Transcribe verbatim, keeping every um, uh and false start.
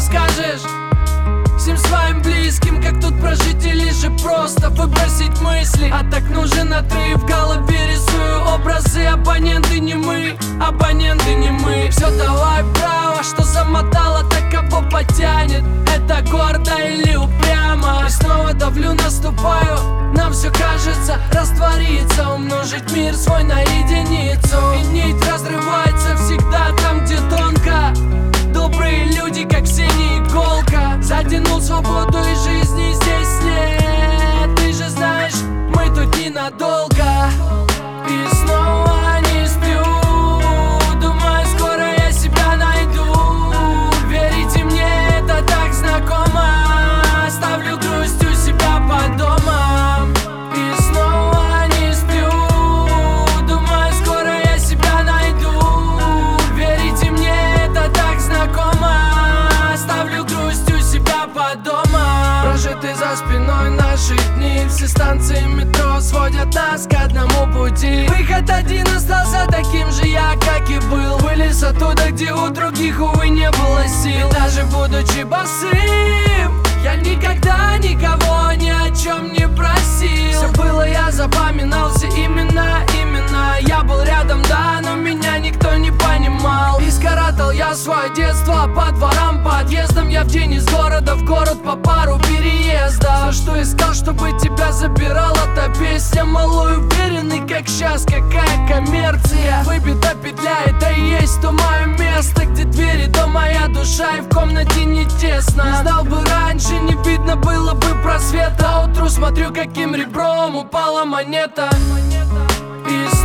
скажешь всем своим близким, как тут прожить или же просто выбросить мысли? А так нужен отрыв, в голове рисую образы. Абоненты не мы, абоненты не мы. Все давай право, что замотало, так кого потянет? Это гордо или упрямо? И снова давлю, наступаю, нам все кажется раствориться, умножить мир свой на единицу. И нить разрывается всегда там, где тонко. Добрые люди, как синяя иголка. Затянул свободу и жизни здесь нет. Ты же знаешь, мы тут ненадолго. И снова не сплю, думаю, скоро я себя найду. Верите мне, это так знакомо. Ставлю грусть у себя под домом. И снова не сплю, думаю, скоро я себя найду. Верите мне, это так знакомо. Ставлю грусть у себя под домом. Прожиты за спиной наши дни. Все станции метро сводят нас к одному пути. Выход один остался таким же я, как и был. Вылез оттуда, где у других, увы, не было сил. И даже будучи босым, я никогда никого ни о чем не просил. Все было, я запоминал все имена, имена. Я был рядом, да, но меня никто не понимал. И скоротал я свое детство по дворам, подъездам. Я в день из города в город по пару переездов. Все, что искал, чтобы тебя забирала та песня. Малой уверенный, как сейчас, какая коммерция. Выбита петля, это и есть то мое место, где двери, то моя душа, и в комнате не тесно. Знал бы раньше, не видно было бы просвета. Утру смотрю, каким ребром упала монета. И